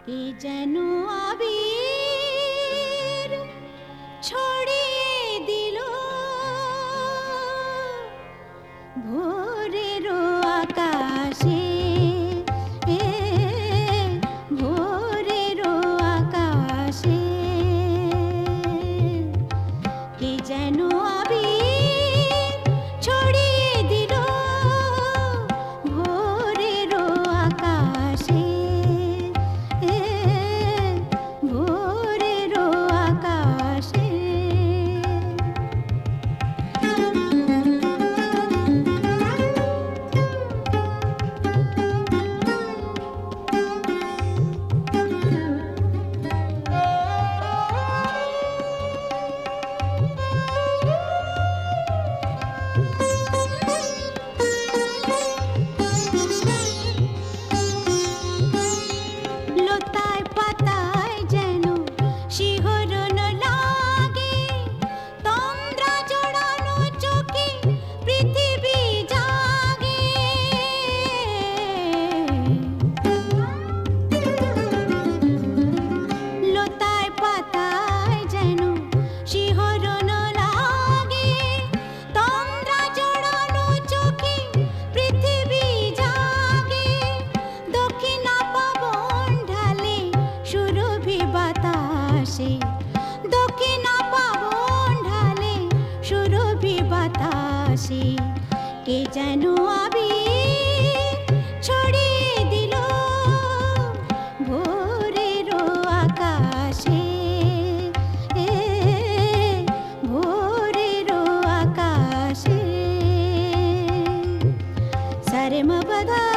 এ যেন আবির ছড়িয়ে দিল ভোরের আকাশে, ভোরের আকাশে। এ যেন আবির ছড়িয়ে দিল ভোরের আকাশে, ভোরের আকাশে। লতায় পাতায় যেন শিহরণ লাগে, তন্দ্রা জড়ানো চোখে পৃথিবী জাগে। লতায় পাতায় যেন শিহরণ লাগে, তন্দ্রা জড়ানো চোখে পৃথিবী জাগে। দক্ষিণা পবন ঢালে সুরভি বাতাসে, দক্ষিণা পবন ঢালে সুরভি বাতাসে। কে যেন আবির ছড়িয়ে দিল ভোরের আকাশে, ভোরের আকাশে। সারে মা পা ধা